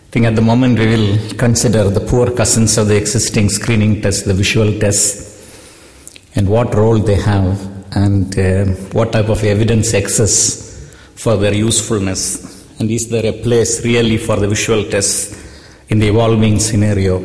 I think at the moment we will consider the poor cousins of the existing screening tests, the visual tests, and what role they have, and what type of evidence exists for their usefulness, and is there a place really for the visual tests in the evolving scenario.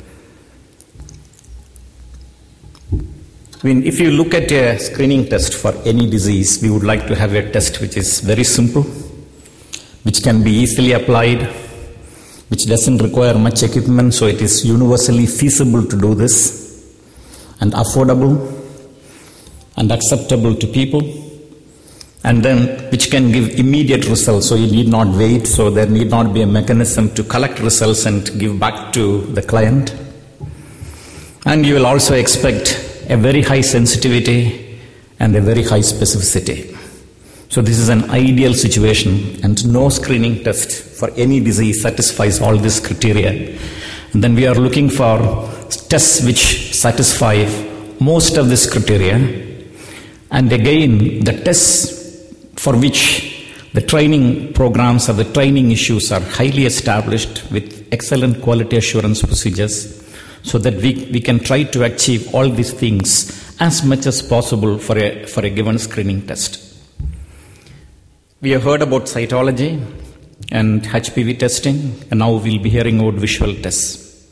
I mean, if you look at a screening test for any disease, we would like to have a test which is very simple, which can be easily applied, which doesn't require much equipment, so it is universally feasible to do this, and affordable, and acceptable to people, and then which can give immediate results, so you need not wait, so there need not be a mechanism to collect results and give back to the client. And you will also expect a very high sensitivity and a very high specificity. So this is an ideal situation, and no screening test for any disease satisfies all these criteria. And then we are looking for tests which satisfy most of these criteria. And again, the tests for which the training programs or the training issues are highly established with excellent quality assurance procedures, so that we can try to achieve all these things as much as possible for a given screening test. We have heard about cytology and HPV testing, and now we'll be hearing about visual tests.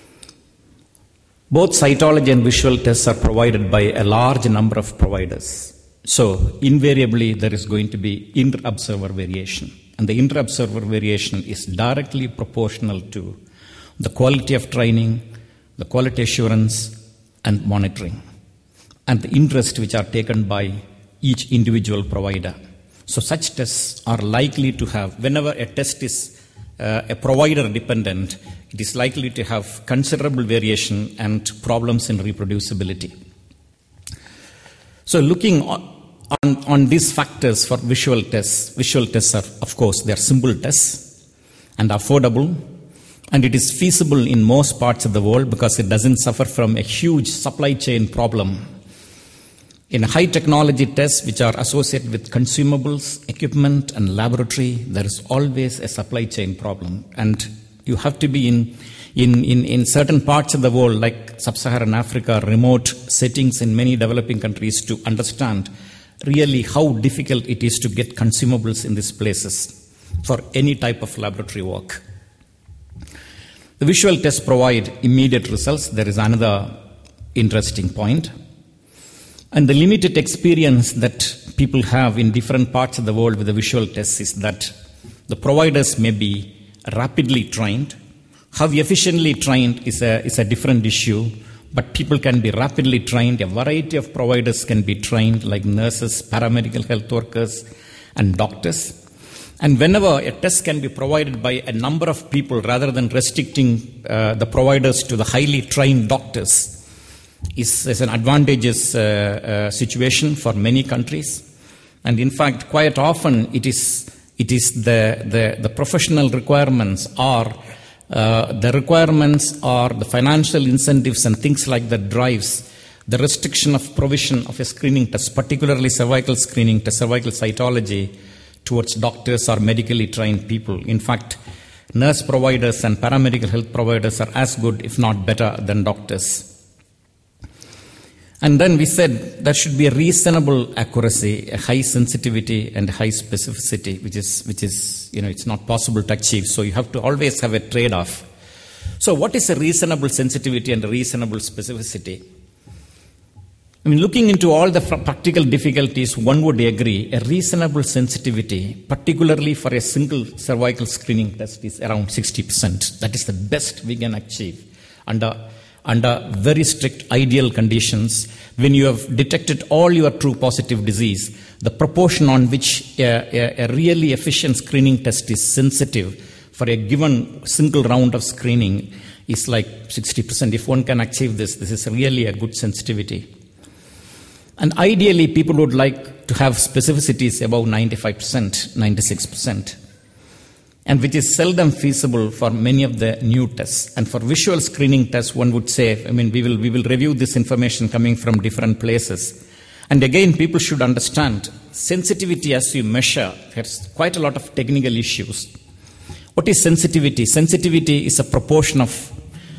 Both cytology and visual tests are provided by a large number of providers. So invariably there is going to be inter-observer variation, and the inter-observer variation is directly proportional to the quality of training, the quality assurance and monitoring, and the interest which are taken by each individual provider. So such tests are likely to have, whenever a test is a provider dependent, it is likely to have considerable variation and problems in reproducibility. So looking on these factors for visual tests are, of course, they are simple tests and affordable, and it is feasible in most parts of the world because it doesn't suffer from a huge supply chain problem. In high technology tests which are associated with consumables, equipment and laboratory, there is always a supply chain problem, and you have to be in certain parts of the world like Sub-Saharan Africa, remote settings in many developing countries, to understand really how difficult it is to get consumables in these places for any type of laboratory work. The visual tests provide immediate results. There is another interesting point. And the limited experience that people have in different parts of the world with the visual tests is that the providers may be rapidly trained. How efficiently trained is a different issue, but people can be rapidly trained. A variety of providers can be trained, like nurses, paramedical health workers, and doctors. And whenever a test can be provided by a number of people rather than restricting the providers to the highly trained doctors, is an advantageous situation for many countries. And in fact, quite often it is the professional requirements or the financial incentives and things like that drives the restriction of provision of a screening test, particularly cervical screening test, cervical cytology, towards doctors or medically trained people. In fact, nurse providers and paramedical health providers are as good, if not better, than doctors. And then we said there should be a reasonable accuracy, a high sensitivity and high specificity, which is it's not possible to achieve. So you have to always have a trade-off. So what is a reasonable sensitivity and a reasonable specificity? I mean, looking into all the practical difficulties, one would agree a reasonable sensitivity, particularly for a single cervical screening test, is around 60%. That is the best we can achieve under very strict ideal conditions. When you have detected all your true positive disease, the proportion on which a really efficient screening test is sensitive for a given single round of screening is like 60%. If one can achieve this is really a good sensitivity. And ideally, people would like to have specificities above 95%, 96%. And which is seldom feasible for many of the new tests. And for visual screening tests, one would say, we will review this information coming from different places. And again, people should understand sensitivity as you measure, there's quite a lot of technical issues. What is sensitivity? Sensitivity is a proportion of,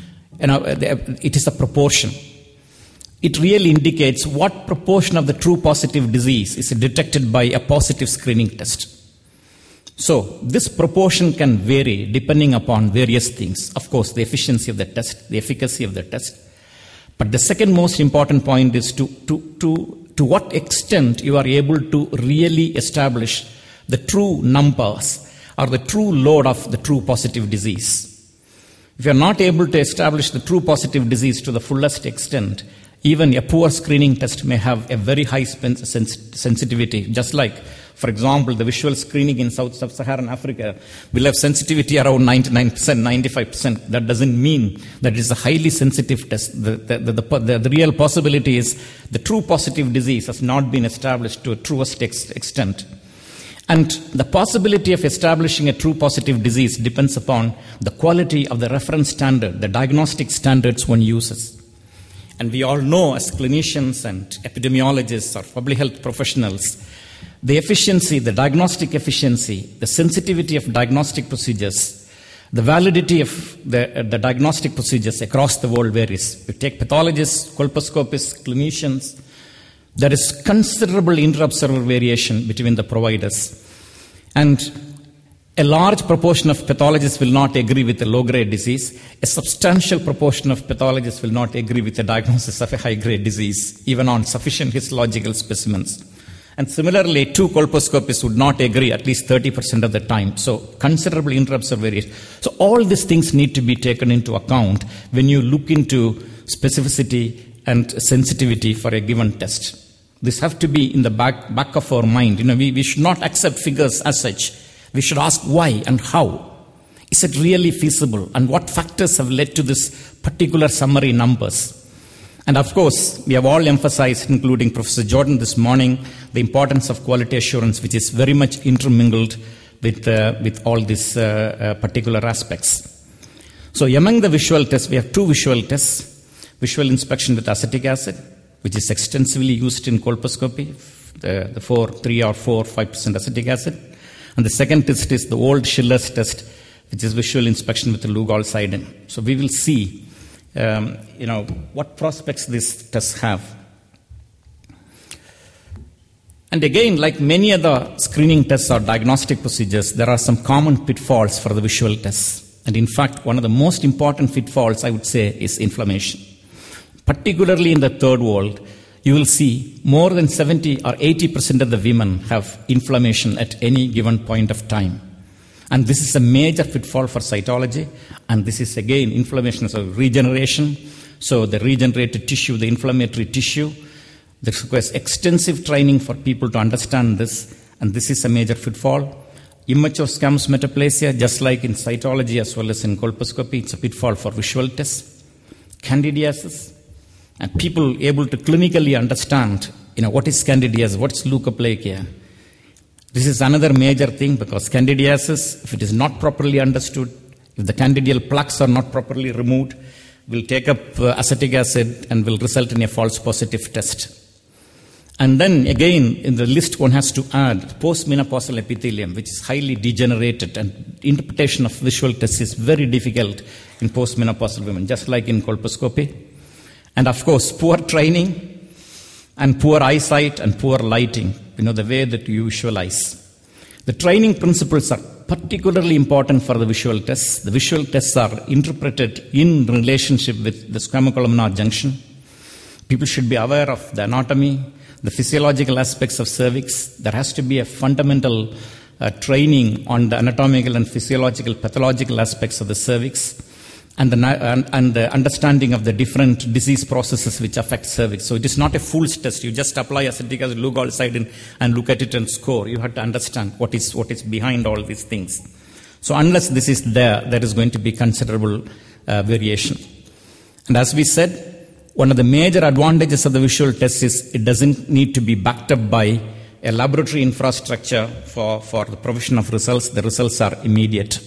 it is a proportion. It really indicates what proportion of the true positive disease is detected by a positive screening test. So this proportion can vary depending upon various things. Of course, the efficiency of the test, the efficacy of the test. But the second most important point is to what extent you are able to really establish the true numbers or the true load of the true positive disease. If you are not able to establish the true positive disease to the fullest extent, even a poor screening test may have a very high sensitivity. Just like, for example, the visual screening in Sub-Saharan Africa will have sensitivity around 99%, 95%. That doesn't mean that it is a highly sensitive test. The real possibility is the true positive disease has not been established to a truest extent. And the possibility of establishing a true positive disease depends upon the quality of the reference standard, the diagnostic standards one uses. And we all know, as clinicians and epidemiologists or public health professionals, the efficiency, the diagnostic efficiency, the sensitivity of diagnostic procedures, the validity of the diagnostic procedures across the world varies. You take pathologists, colposcopists, clinicians, there is considerable inter-observer variation between the providers. And a large proportion of pathologists will not agree with a low-grade disease. A substantial proportion of pathologists will not agree with the diagnosis of a high-grade disease, even on sufficient histological specimens. And similarly, two colposcopists would not agree at least 30% of the time. So considerable inter-observer variation. So all these things need to be taken into account when you look into specificity and sensitivity for a given test. This have to be in the back of our mind. We should not accept figures as such. We should ask why and how. Is it really feasible? And what factors have led to this particular summary numbers? And of course, we have all emphasized, including Professor Jordan this morning, the importance of quality assurance, which is very much intermingled with all these particular aspects. So among the visual tests, we have two visual tests. Visual inspection with acetic acid, which is extensively used in colposcopy, the 3 or 4, 5% acetic acid. And the second test is the old Schiller's test, which is visual inspection with the Lugol-Sidon. So we will see, what prospects these tests have. And again, like many other screening tests or diagnostic procedures, there are some common pitfalls for the visual tests. And in fact, one of the most important pitfalls, I would say, is inflammation. Particularly in the third world, you will see more than 70 or 80% of the women have inflammation at any given point of time. And this is a major pitfall for cytology. And this is, again, inflammation is a regeneration. So the regenerated tissue, the inflammatory tissue, this requires extensive training for people to understand this. And this is a major pitfall. Immature squamous metaplasia, just like in cytology as well as in colposcopy, it's a pitfall for visual tests. Candidiasis. And people able to clinically understand, what is candidiasis, what's leukoplakia. This is another major thing because candidiasis, if it is not properly understood, if the candidial plaques are not properly removed, will take up acetic acid and will result in a false positive test. And then again, in the list one has to add postmenopausal epithelium, which is highly degenerated, and interpretation of visual tests is very difficult in postmenopausal women, just like in colposcopy. And of course, poor training and poor eyesight and poor lighting, the way that you visualize. The training principles are particularly important for the visual tests. The visual tests are interpreted in relationship with the squamocolumnar junction. People should be aware of the anatomy, the physiological aspects of cervix. There has to be a fundamental training on the anatomical and physiological pathological aspects of the cervix. And the understanding of the different disease processes which affect cervix. So it is not a fool's test. You just apply acetic acid, Lugol-Sidon, and look at it and score. You have to understand what is behind all these things. So unless this is there is going to be considerable variation. And as we said, one of the major advantages of the visual test is it doesn't need to be backed up by a laboratory infrastructure for the provision of results. The results are immediate.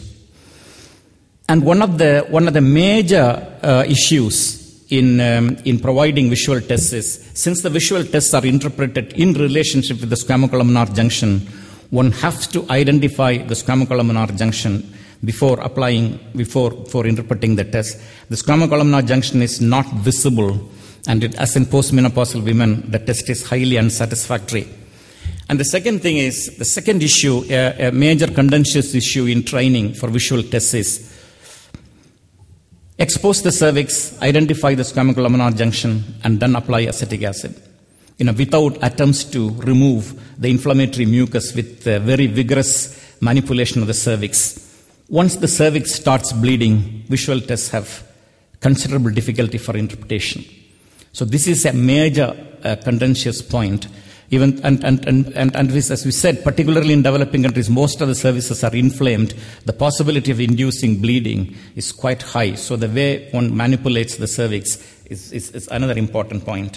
And one of the major issues in providing visual tests is, since the visual tests are interpreted in relationship with the squamocolumnar junction, one has to identify the squamocolumnar junction before interpreting the test. The squamocolumnar junction is not visible, and as in postmenopausal women, the test is highly unsatisfactory. And the second thing is, the second issue, a major contentious issue in training for visual tests is expose the cervix, identify the squamocolumnar junction, and then apply acetic acid. Without attempts to remove the inflammatory mucus with very vigorous manipulation of the cervix. Once the cervix starts bleeding, visual tests have considerable difficulty for interpretation. So this is a major contentious point. As we said, particularly in developing countries, most of the cervixes are inflamed. The possibility of inducing bleeding is quite high. So the way one manipulates the cervix is another important point.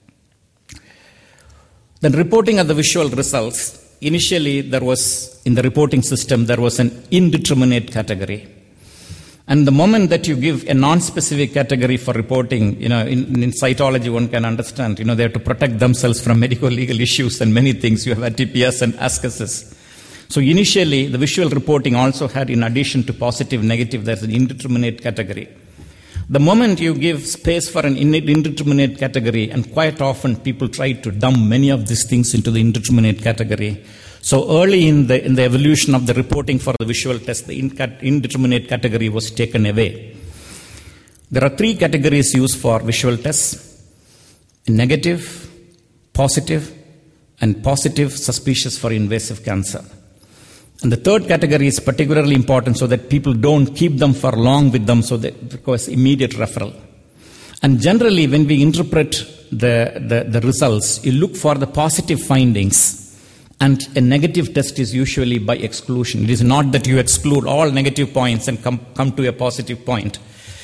Then reporting of the visual results. Initially, in the reporting system, there was an indeterminate category. And the moment that you give a non-specific category for reporting, in cytology, one can understand, they have to protect themselves from medico-legal issues and many things. You have ATPS and ascasis. So initially, the visual reporting also had, in addition to positive, negative, there's an indeterminate category. The moment you give space for an indeterminate category, and quite often people try to dump many of these things into the indeterminate category. So early in the evolution of the reporting for the visual test, the indeterminate category was taken away. There are 3 categories used for visual tests: negative, positive, and positive suspicious for invasive cancer. And the third category is particularly important so that people don't keep them for long with them, so that it requires immediate referral. And generally, when we interpret the results, you look for the positive findings. And a negative test is usually by exclusion. It is not that you exclude all negative points and come to a positive point.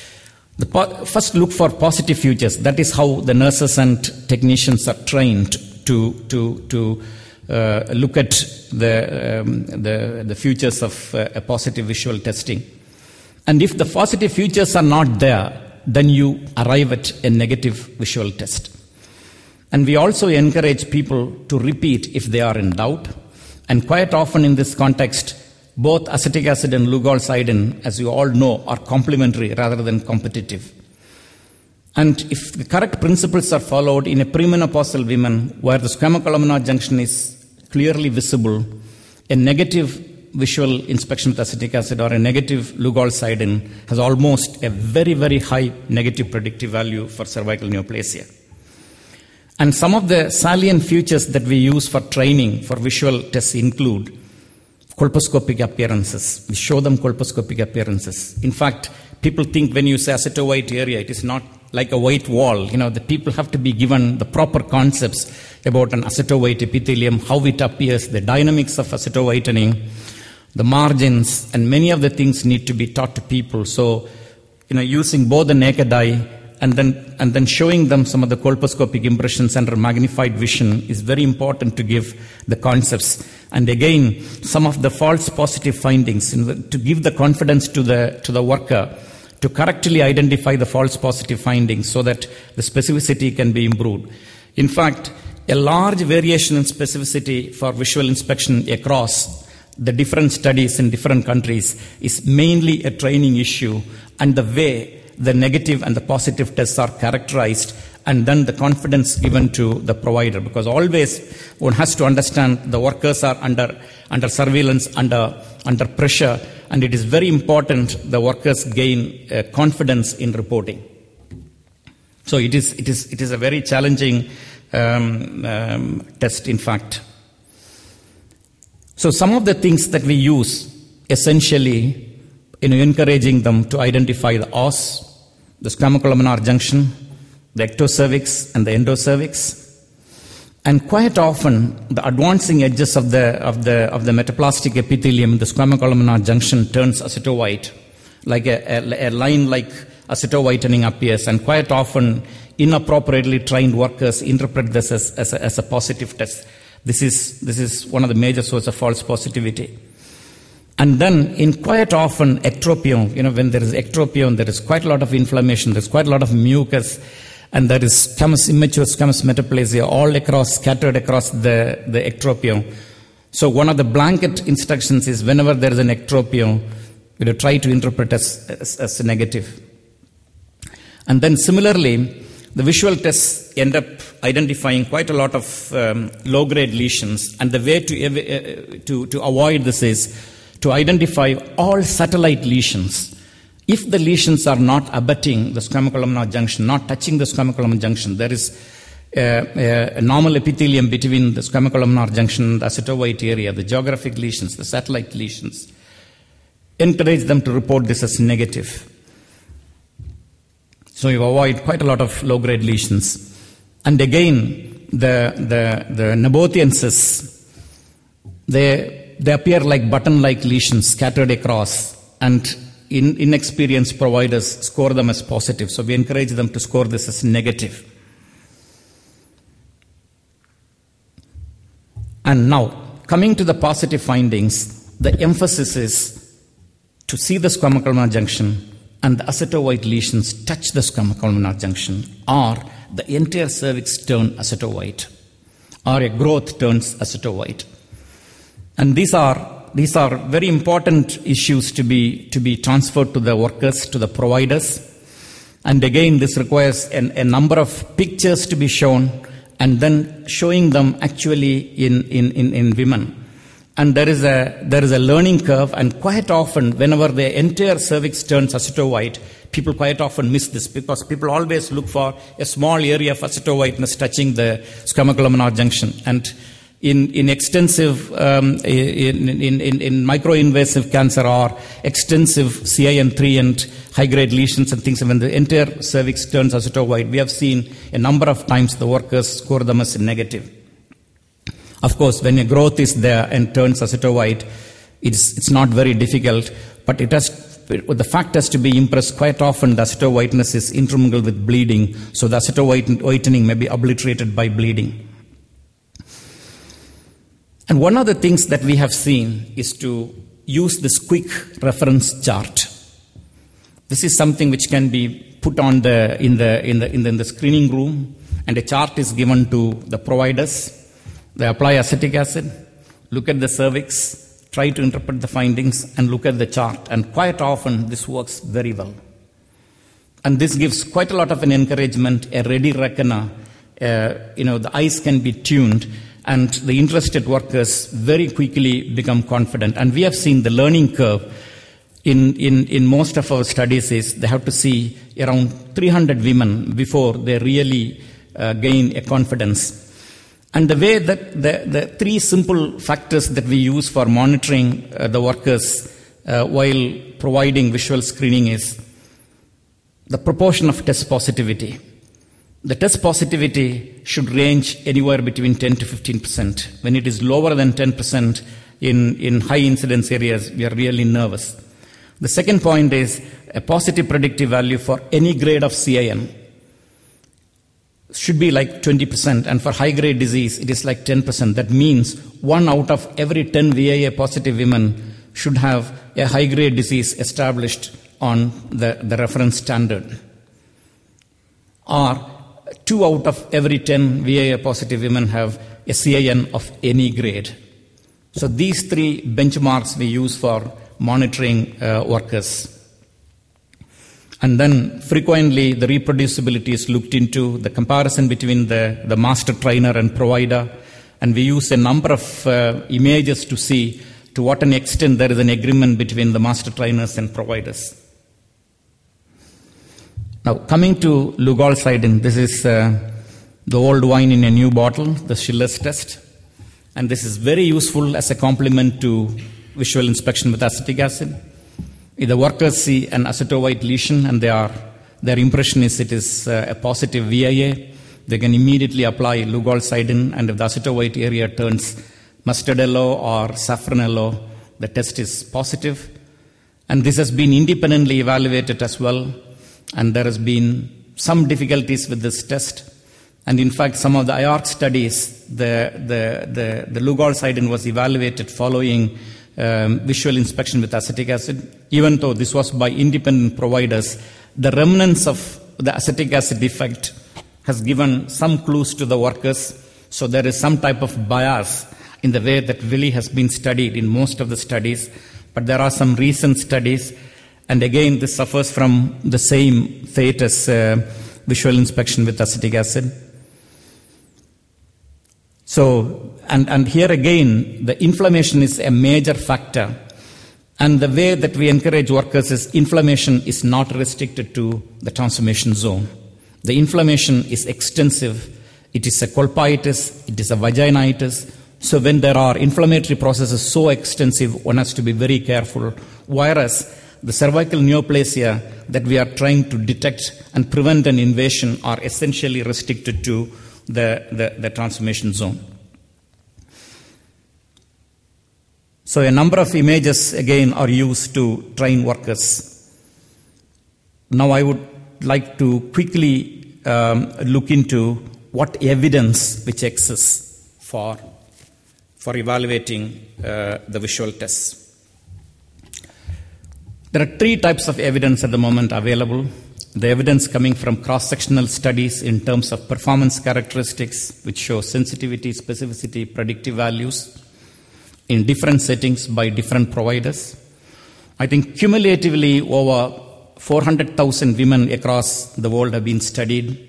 First look for positive features. That is how the nurses and technicians are trained to look at the features of a positive visual testing. And if the positive features are not there, then you arrive at a negative visual test. And we also encourage people to repeat if they are in doubt. And quite often in this context, both acetic acid and Lugol-Cidin, as you all know, are complementary rather than competitive. And if the correct principles are followed in a premenopausal woman where the squamocolumnar junction is clearly visible, a negative visual inspection with acetic acid or a negative Lugol-Cidin has almost a very, very high negative predictive value for cervical neoplasia. And some of the salient features that we use for training for visual tests include colposcopic appearances. We show them colposcopic appearances. In fact, people think when you say aceto-white area, it is not like a white wall. The people have to be given the proper concepts about an aceto-white epithelium, how it appears, the dynamics of aceto-whitening, the margins, and many of the things need to be taught to people. So, using both the naked eye and then showing them some of the colposcopic impressions under magnified vision is very important to give the concepts. And again, some of the false positive findings to give the confidence to the worker to correctly identify the false positive findings so that the specificity can be improved. In fact, a large variation in specificity for visual inspection across the different studies in different countries is mainly a training issue, and the way the negative and the positive tests are characterized, and then the confidence given to the provider. Because always one has to understand the workers are under surveillance, under pressure, and it is very important the workers gain confidence in reporting. So it is a very challenging test, in fact. So some of the things that we use essentially encouraging them to identify the os, the squamocolumnar junction, the ectocervix and the endocervix. And quite often, the advancing edges of the metaplastic epithelium, the squamocolumnar junction turns aceto-white, like a line like aceto-whitening appears. And quite often, inappropriately trained workers interpret this as a positive test. This is one of the major sources of false positivity. And then, in quite often ectropion, when there is ectropion, there is quite a lot of inflammation, there's quite a lot of mucus, and there is immature squamous metaplasia all across, scattered across the ectropion. So one of the blanket instructions is whenever there is an ectropion, we try to interpret as a negative. And then similarly, the visual tests end up identifying quite a lot of low-grade lesions, and the way to avoid this is to identify all satellite lesions. If the lesions are not abutting the squamocolumnar junction, not touching the squamocolumnar junction, there is a normal epithelium between the squamocolumnar junction and the acetovoid area, the geographic lesions, the satellite lesions. Encourage them to report this as negative. So you avoid quite a lot of low-grade lesions. And again, the Nabothiensis, they appear like button-like lesions scattered across, and inexperienced providers score them as positive. So we encourage them to score this as negative. And now, coming to the positive findings, the emphasis is to see the squamocolumnar junction and the acetovoid lesions touch the squamocolumnar junction, or the entire cervix turn acetovoid, or a growth turns acetovoid. And these are very important issues to be transferred to the workers, to the providers. And again, this requires a number of pictures to be shown, and then showing them actually in women. And there is a learning curve, and quite often, whenever the entire cervix turns acetovoid, people quite often miss this, because people always look for a small area of acetovoidness touching the squamocolumnar junction. And in extensive, in microinvasive cancer or extensive CIN3 and high-grade lesions and things, when the entire cervix turns acetovoid, we have seen a number of times the workers score them as negative. Of course, when a growth is there and turns acetovoid, it's not very difficult, but the fact has to be impressed. Quite often, the acetovoidness is intermingled with bleeding, so the acetovoiding may be obliterated by bleeding. And one of the things that we have seen is to use this quick reference chart. This is something which can be put on in the screening room, and a chart is given to the providers. They apply acetic acid, look at the cervix, try to interpret the findings, and look at the chart. And quite often, this works very well. And this gives quite a lot of an encouragement, a ready reckoner. The eyes can be tuned, and the interested workers very quickly become confident. And we have seen the learning curve in most of our studies is they have to see around 300 women before they really gain a confidence. And the way that the three simple factors that we use for monitoring the workers while providing visual screening is the proportion of test positivity. The test positivity should range anywhere between 10 to 15%. When it is lower than 10% in high incidence areas, we are really nervous. The second point is a positive predictive value for any grade of CIN should be like 20%, and for high-grade disease, it is like 10%. That means 1 out of every 10 VIA positive women should have a high-grade disease established on the reference standard. Or 2 out of every 10 VIA positive women have a CIN of any grade. So these three benchmarks we use for monitoring workers. And then frequently the reproducibility is looked into, the comparison between the master trainer and provider, and we use a number of images to see to what an extent there is an agreement between the master trainers and providers. Now coming to Lugol-Sidin, this is the old wine in a new bottle, the Schiller's test, and this is very useful as a complement to visual inspection with acetic acid. If the workers see an acetovoid lesion and their impression is it is a positive VIA, they can immediately apply Lugol-Sidin, and if the acetovoid area turns mustard yellow or saffron yellow, the test is positive. And this has been independently evaluated as well, and there has been some difficulties with this test. And in fact, some of the IARC studies, the Lugol-Sidin was evaluated following visual inspection with acetic acid. Even though this was by independent providers, the remnants of the acetic acid defect has given some clues to the workers. So there is some type of bias in the way that Willi has been studied in most of the studies. But there are some recent studies, and again, this suffers from the same fate as visual inspection with acetic acid. So, and here again, the inflammation is a major factor. And the way that we encourage workers is inflammation is not restricted to the transformation zone. The inflammation is extensive. It is a colpitis, it is a vaginitis. So when there are inflammatory processes so extensive, one has to be very careful. Whereas the cervical neoplasia that we are trying to detect and prevent an invasion are essentially restricted to the transformation zone. So a number of images, again, are used to train workers. Now I would like to quickly look into what evidence which exists for evaluating the visual tests. There are 3 types of evidence at the moment available. The evidence coming from cross-sectional studies in terms of performance characteristics, which show sensitivity, specificity, predictive values in different settings by different providers. I think cumulatively over 400,000 women across the world have been studied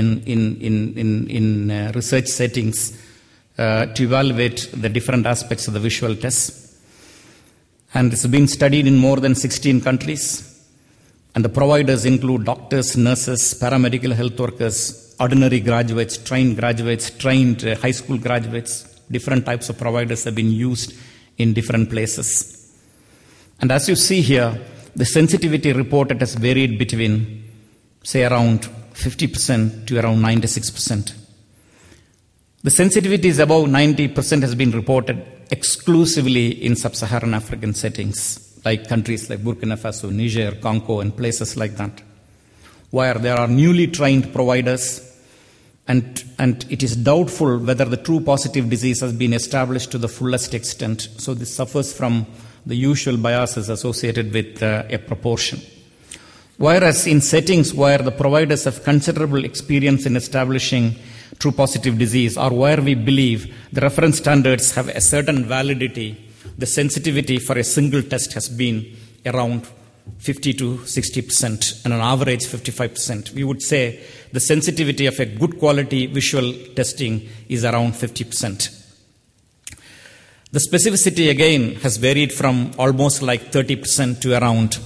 in research settings to evaluate the different aspects of the visual tests. And it's been studied in more than 16 countries. And the providers include doctors, nurses, paramedical health workers, ordinary graduates, trained high school graduates. Different types of providers have been used in different places. And as you see here, the sensitivity reported has varied between, say, around 50% to around 96%. The sensitivity is above 90% has been reported exclusively in sub-Saharan African settings, like countries like Burkina Faso, Niger, Congo, and places like that, where there are newly trained providers, and it is doubtful whether the true positive disease has been established to the fullest extent. So this suffers from the usual biases associated with a proportion. Whereas in settings where the providers have considerable experience in establishing true positive disease, or where we believe the reference standards have a certain validity, the sensitivity for a single test has been around 50 to 60%, and on average 55%. We would say the sensitivity of a good quality visual testing is around 50%. The specificity again has varied from almost like 30% to around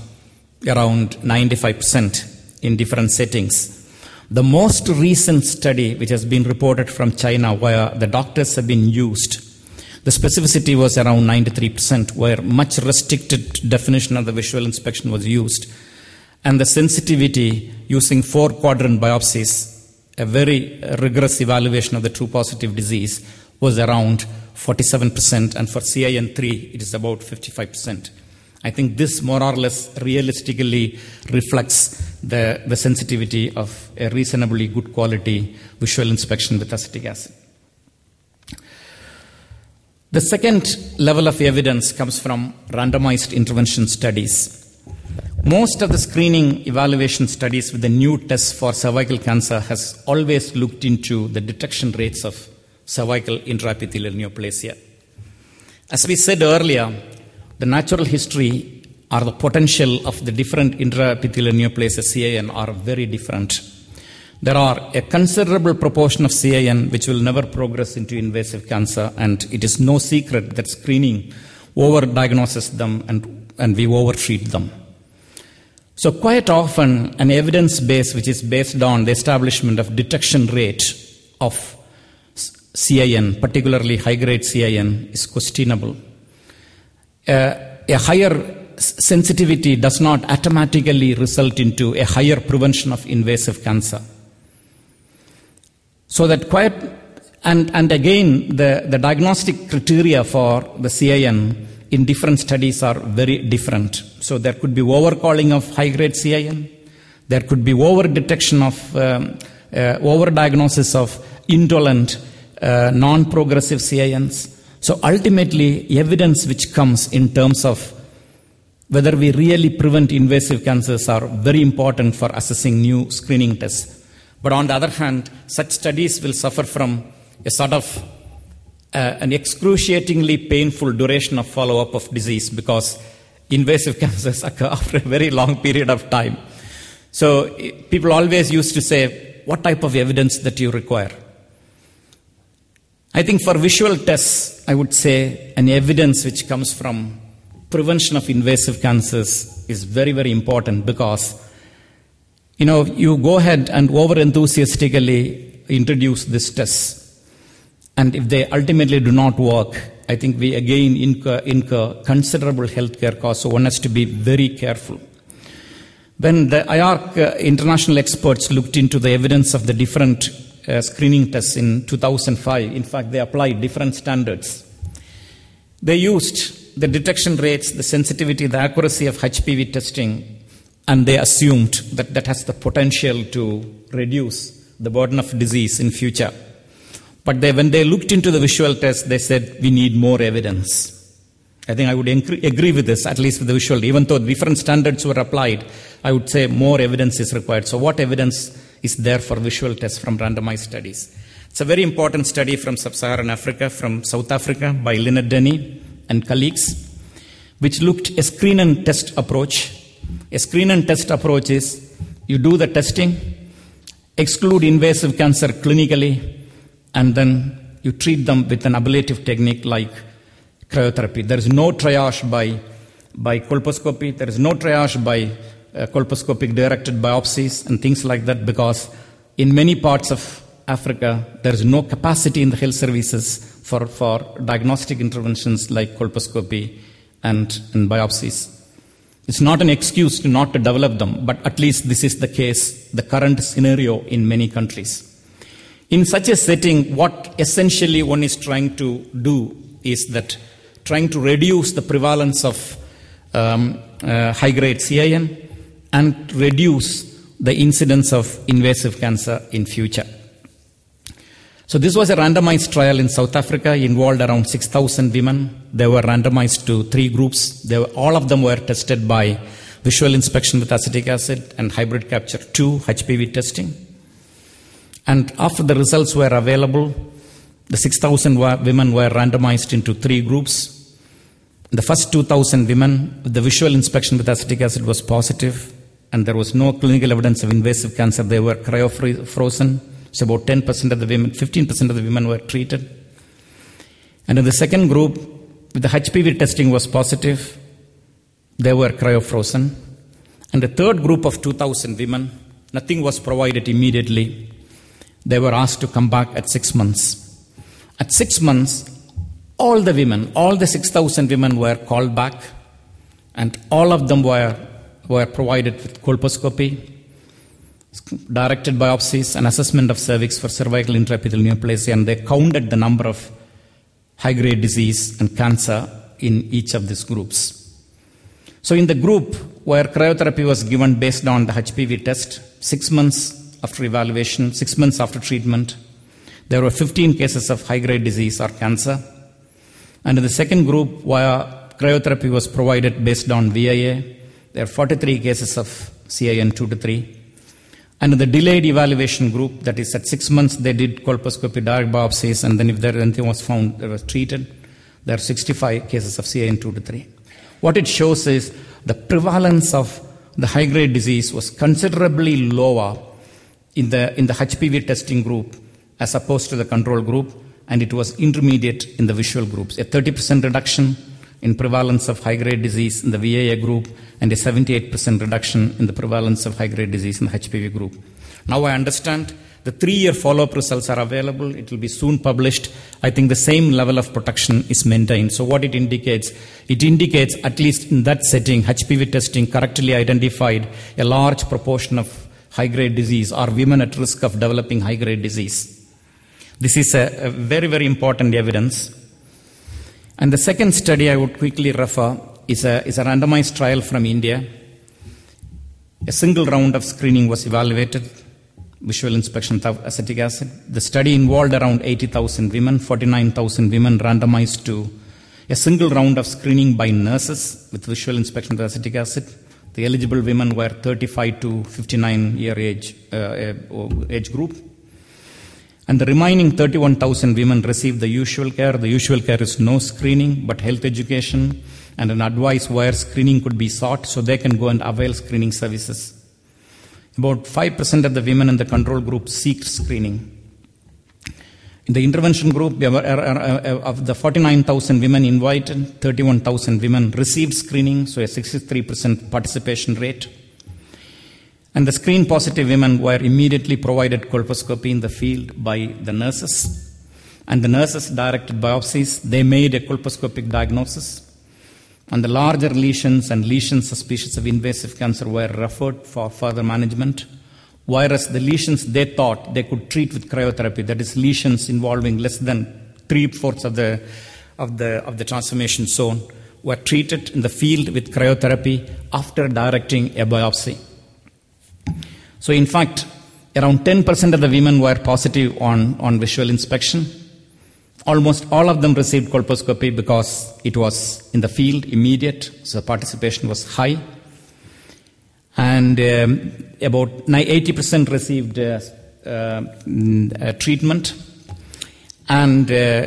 95% in different settings. The most recent study which has been reported from China, where the doctors have been used, the specificity was around 93%, where much restricted definition of the visual inspection was used. And the sensitivity using 4-quadrant biopsies, a very rigorous evaluation of the true positive disease, was around 47%, and for CIN3 it is about 55%. I think this more or less realistically reflects the sensitivity of a reasonably good quality visual inspection with acetic acid. The second level of evidence comes from randomized intervention studies. Most of the screening evaluation studies with the new tests for cervical cancer has always looked into the detection rates of cervical intraepithelial neoplasia. As we said earlier, the natural history or the potential of the different intraepithelial neoplasia CIN are very different. There are a considerable proportion of CIN which will never progress into invasive cancer, and it is no secret that screening over-diagnoses them and we over-treat them. So quite often an evidence base which is based on the establishment of detection rate of CIN, particularly high-grade CIN, is questionable. A higher sensitivity does not automatically result into a higher prevention of invasive cancer. So that and again, the diagnostic criteria for the CIN in different studies are very different. So there could be overcalling of high-grade CIN. There could be over-detection of, over-diagnosis of indolent, non-progressive CINs. So ultimately, evidence which comes in terms of whether we really prevent invasive cancers are very important for assessing new screening tests. But on the other hand, such studies will suffer from a sort of an excruciatingly painful duration of follow-up of disease, because invasive cancers occur after a very long period of time. So people always used to say, what type of evidence that you require? I think for visual tests, I would say an evidence which comes from prevention of invasive cancers is very, very important, because you go ahead and over-enthusiastically introduce this test. And if they ultimately do not work, I think we again incur considerable healthcare costs. So one has to be very careful. When the IARC international experts looked into the evidence of the different screening tests in 2005, in fact, they applied different standards. They used the detection rates, the sensitivity, the accuracy of HPV testing, and they assumed that that has the potential to reduce the burden of disease in future. But when they looked into the visual test, they said, we need more evidence. I think I would agree with this, at least with the visual. Even though different standards were applied, I would say more evidence is required. So what evidence is there for visual tests from randomized studies? It's a very important study from Sub-Saharan Africa, from South Africa, by Lynette Denny and colleagues, which looked at a screen and test approach. A screen and test approach is you do the testing, exclude invasive cancer clinically, and then you treat them with an ablative technique like cryotherapy. There is no triage by colposcopy. There is no triage by colposcopic directed biopsies and things like that, because in many parts of Africa, there is no capacity in the health services for diagnostic interventions like colposcopy and biopsies. It's not an excuse not to develop them, but at least this is the case, the current scenario in many countries. In such a setting, what essentially one is trying to do is that trying to reduce the prevalence of high-grade CIN and reduce the incidence of invasive cancer in future. So this was a randomized trial in South Africa, involved around 6,000 women. They were randomized to 3 groups. All of them were tested by visual inspection with acetic acid and hybrid capture 2 HPV testing. And after the results were available, the 6,000 women were randomized into 3 groups. The first 2,000 women, the visual inspection with acetic acid was positive, and there was no clinical evidence of invasive cancer. They were cryo-frozen. So about 10% of the women, 15% of the women were treated. And in the second group, the HPV testing was positive. They were cryo-frozen. And the third group of 2,000 women, nothing was provided immediately. They were asked to come back at 6 months. At 6 months, all the 6,000 women were called back, and all of them were provided with colposcopy, directed biopsies, and assessment of cervix for cervical intraepithelial neoplasia, and they counted the number of high-grade disease and cancer in each of these groups. So in the group where cryotherapy was given based on the HPV test, 6 months after evaluation, 6 months after treatment, there were 15 cases of high-grade disease or cancer. And in the second group, where cryotherapy was provided based on VIA, there are 43 cases of CIN 2 to 3. And in the delayed evaluation group, that is at 6 months, they did colposcopy, direct biopsies, and then if there anything was found, they were treated. There are 65 cases of CIN 2 to 3. What it shows is the prevalence of the high-grade disease was considerably lower in the HPV testing group as opposed to the control group, and it was intermediate in the visual groups. A 30% reduction in prevalence of high-grade disease in the VIA group, and a 78% reduction in the prevalence of high-grade disease in the HPV group. Now I understand the 3-year follow-up results are available. It will be soon published. I think the same level of protection is maintained. So what it indicates at least in that setting, HPV testing correctly identified a large proportion of high-grade disease or women at risk of developing high-grade disease. This is a very, very important evidence. And the second study I would quickly refer is a randomized trial from India. A single round of screening was evaluated, visual inspection with acetic acid. The study involved around 80,000 women, 49,000 women randomized to a single round of screening by nurses with visual inspection with acetic acid. The eligible women were 35 to 59 year age group. And the remaining 31,000 women received the usual care. The usual care is no screening, but health education, and an advice where screening could be sought so they can go and avail screening services. About 5% of the women in the control group seeked screening. In the intervention group, of the 49,000 women invited, 31,000 women received screening, so a 63% participation rate. And the screen-positive women were immediately provided colposcopy in the field by the nurses. And the nurses directed biopsies. They made a colposcopic diagnosis. And the larger lesions and lesions suspicious of invasive cancer were referred for further management. Whereas the lesions they thought they could treat with cryotherapy, that is lesions involving less than 3/4 of the transformation zone, were treated in the field with cryotherapy after directing a biopsy. So in fact, around 10% of the women were positive on visual inspection. Almost all of them received colposcopy because it was in the field, immediate, so participation was high. And about 80% received treatment. And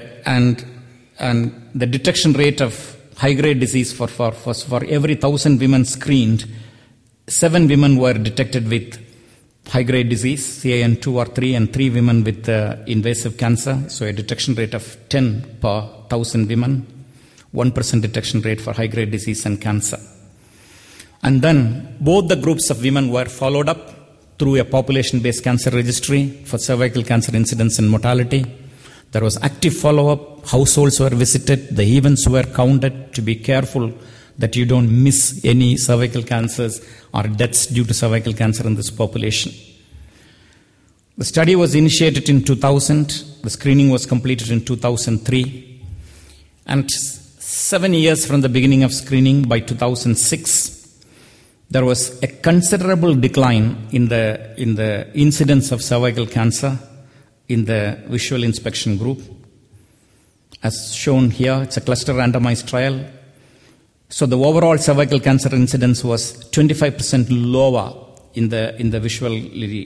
the detection rate of high-grade disease for every 1,000 women screened, 7 women were detected with high-grade disease, CAN 2 or 3, and 3 women with invasive cancer. So a detection rate of 10 per 1,000 women, 1% detection rate for high-grade disease and cancer. And then both the groups of women were followed up through a population-based cancer registry for cervical cancer incidence and mortality. There was active follow-up, households were visited, the events were counted to be careful that you don't miss any cervical cancers or deaths due to cervical cancer in this population. The study was initiated in 2000. The screening was completed in 2003. And 7 years from the beginning of screening, by 2006, there was a considerable decline in the incidence of cervical cancer in the visual inspection group. As shown here, it's a cluster randomized trial. So the overall cervical cancer incidence was 25% lower in the visual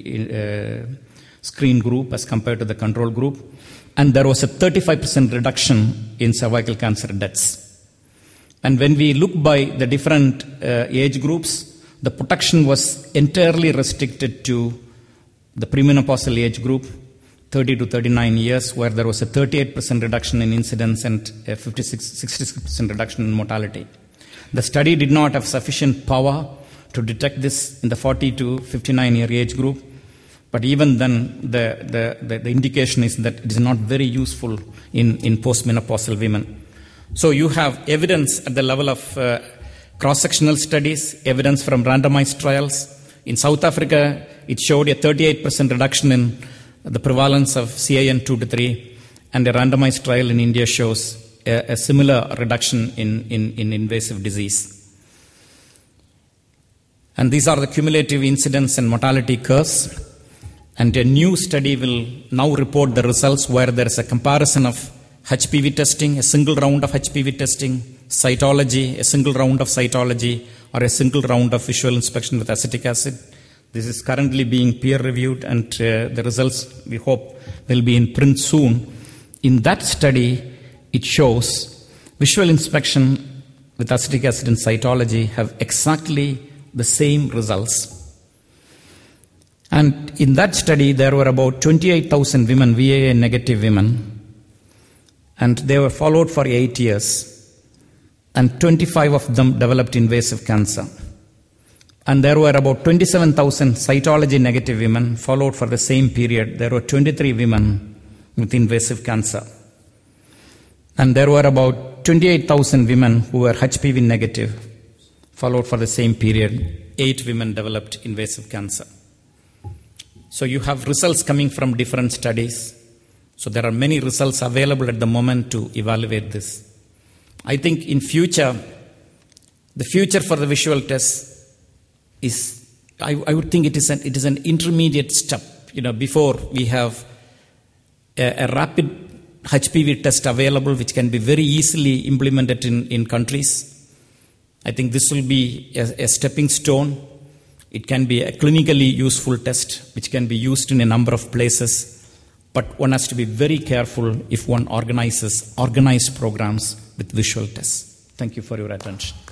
screen group as compared to the control group, and there was a 35% reduction in cervical cancer deaths. And when we look by the different age groups, the protection was entirely restricted to the premenopausal age group, 30 to 39 years, where there was a 38% reduction in incidence and a 66% reduction in mortality. The study did not have sufficient power to detect this in the 40 to 59-year age group, but even then the indication is that it is not very useful in postmenopausal women. So you have evidence at the level of cross-sectional studies, evidence from randomized trials. In South Africa, it showed a 38% reduction in the prevalence of CAN 2 to 3, and a randomized trial in India shows a similar reduction in invasive disease. And these are the cumulative incidence and mortality curves. And a new study will now report the results where there is a comparison of HPV testing, a single round of HPV testing, cytology, a single round of cytology, or a single round of visual inspection with acetic acid. This is currently being peer-reviewed, and the results, we hope, will be in print soon. In that study, it shows visual inspection with acetic acid and cytology have exactly the same results. And in that study, there were about 28,000 women, VAA negative women, and they were followed for 8 years, and 25 of them developed invasive cancer. And there were about 27,000 cytology negative women followed for the same period. There were 23 women with invasive cancer. And there were about 28,000 women who were HPV negative, followed for the same period. 8 women developed invasive cancer. So you have results coming from different studies. So there are many results available at the moment to evaluate this. I think in future, the future for the visual test is, I would think it is an intermediate step. Before we have a rapid HPV test available, which can be very easily implemented in countries. I think this will be a stepping stone. It can be a clinically useful test, which can be used in a number of places. But one has to be very careful if one organizes organized programs with visual tests. Thank you for your attention.